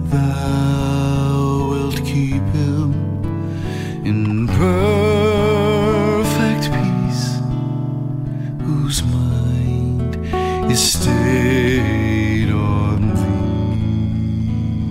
Thou wilt keep him in perfect peace, whose mind is stayed on thee.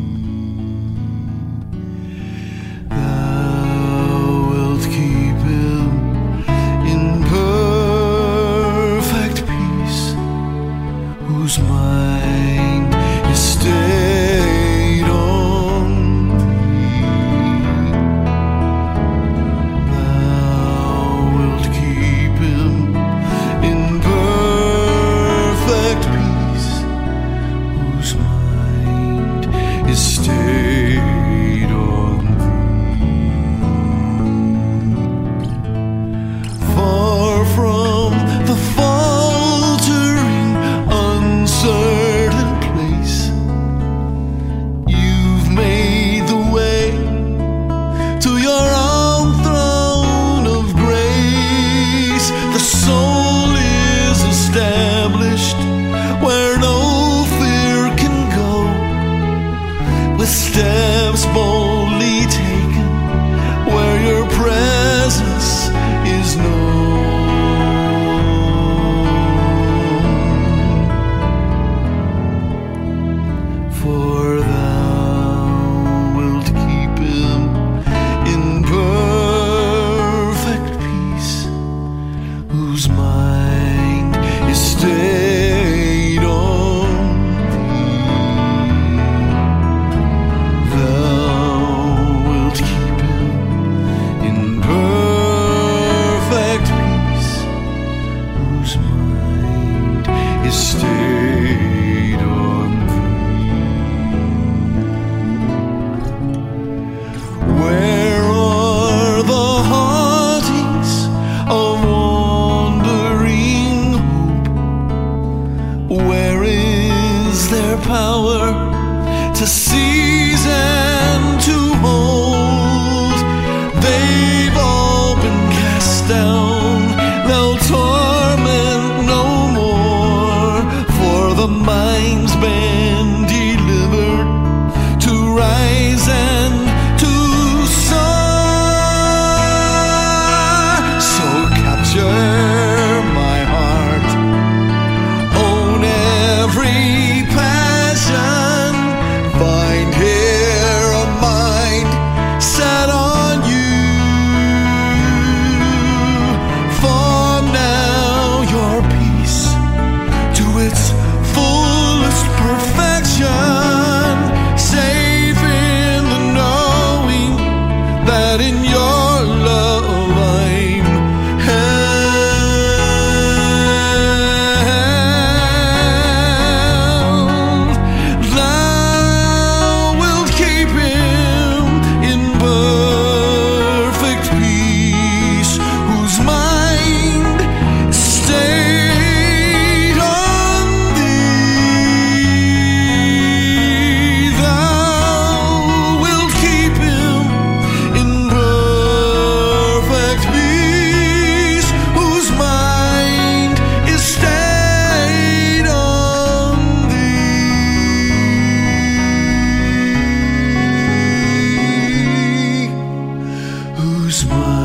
Thou wilt keep him in perfect peace, whose mind is stayed on thee. Thou wilt keep him in perfect peace, whose mind is stayed on thee. Far from the faltering, uncertain place, you've made the way to your own throne of grace. The soul is established where no fear can go, with steps boldly taken where your presence is known. For thou wilt keep him in perfect peace, whose mind is stayed on thee. Thou wilt keep him in perfect peace, whose mind is stayed on thee. Where are the hauntings of wandering hope? Where is their power to seize and to hold? They've all been cast down, they'll torment no more, for the mind's been delivered to rise and to soar. So capture my heart, own every passion, find here a mind set on you. Form now your peace to its fullest perfection, safe in the knowing that in your love I'm held. Thou wilt keep him in perfect peace, whose mind is stayed on thee. Thou wilt keep him in perfect peace, whose mind is stayed on thee. Whose mind